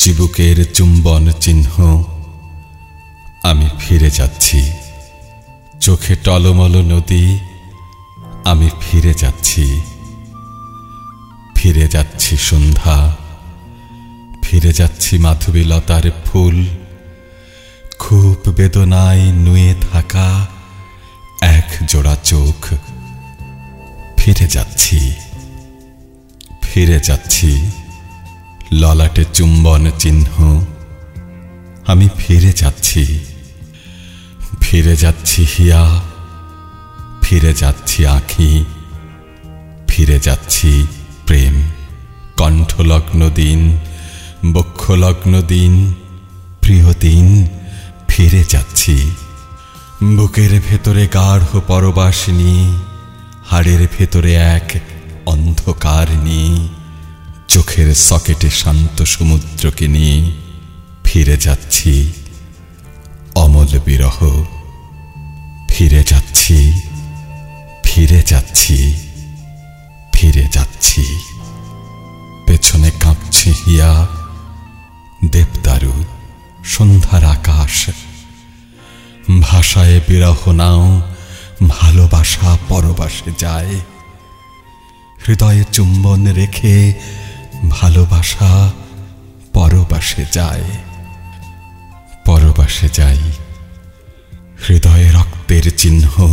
চিবুকের চুম্বন চিহ্ন। আমি ফিরে যাচ্ছি, চোখে টলমল নদী। আমি ফিরে যাচ্ছি, ফিরে যাচ্ছি সন্ধ্যা, ফিরে যাচ্ছি মাধবীলতার ফুল। খুব বেদনায় নুয়ে থাকা এক জোড়া চোখ। ফিরে যাচ্ছি, ফিরে যাচ্ছি, ললাটে চুম্বন চিহ্ন। আমি ফিরে যাচ্ছি, ফিরে যাচ্ছি হিয়া, ফিরে যাচ্ছি আঁখি, ফিরে যাচ্ছি প্রেম। কণ্ঠলগ্ন দিন, বক্ষলগ্ন দিন, প্রিয় দিন, ফিরে যাচ্ছি। বুকের ভেতরে গাঢ় পরবাস নিয়ে, হাড়ের ভেতরে এক অন্ধকার নিয়ে, চোখের সকেটে শান্ত সমুদ্রকে নিয়ে ফিরে যাচ্ছি অমল বিরহ। ফিরে যাচ্ছি, ফিরে যাচ্ছি, ফিরে যাচ্ছি। পেছনে কাঁপছে হিয়া, দেবদারু, সন্ধ্যার আকাশ। ভাষায় বিরহ নাও, ভালোবাসা পরবাসে যায়। হৃদয়ে চুম্বন রেখে ভালোবাসা পরবাসে যায়। পরবাসে যাই, হৃদয়ে রক্তের চিহ্ন।